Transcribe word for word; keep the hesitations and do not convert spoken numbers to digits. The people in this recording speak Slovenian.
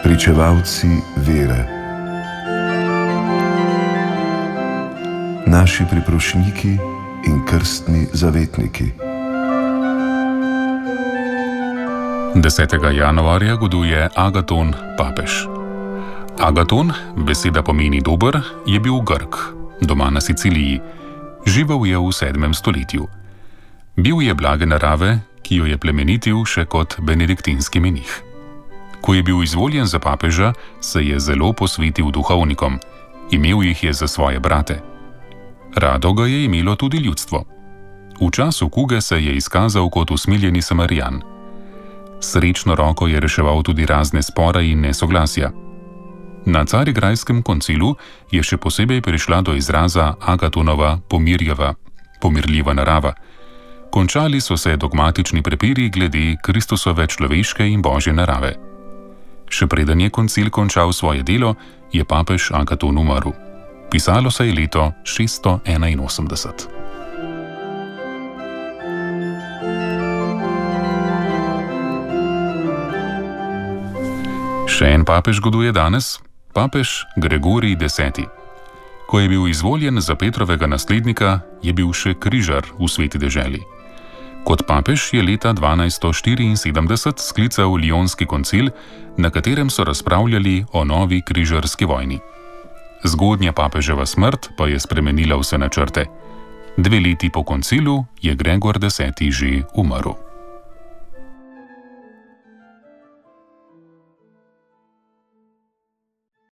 pričevalci vere, naši priprošniki in krstni zavetniki. desetega januarja goduje Agaton, papež. Agaton, beseda pomeni dober, je bil Grk, doma na Siciliji. Živel je v sedmem stoletju. Bil je blage narave, ki jo je plemenitil še kot benediktinski menih. Ko je bil izvoljen za papeža, se je zelo posvetil duhovnikom. Imel jih je za svoje brate. Rado ga je imelo tudi ljudstvo. V času kuge se je izkazal kot usmiljeni Samarijan. Srečno roko je reševal tudi razne spore in nesoglasja. Na Carigrajskem koncilu je še posebej prišla do izraza Agatonova pomirjava, pomirljiva narava. Končali so se dogmatični prepiri glede Kristusove človeške in božje narave. Še preden je koncil končal svoje delo, je papež Agaton umrl. Pisalo se je leto šeststo enainosemdeset. Še en papež goduje danes, papež Gregorij deseti. Ko je bil izvoljen za Petrovega naslednika, je bil še križar v Sveti deželi. Kot papež je leta dvanajststo štiriinsedemdeset sklical Lionski koncil, na katerem so razpravljali o novi križarski vojni. Zgodnja papeževa smrt pa je spremenila vse načrte. Dve leti po koncilu je Gregor deseti že umrl.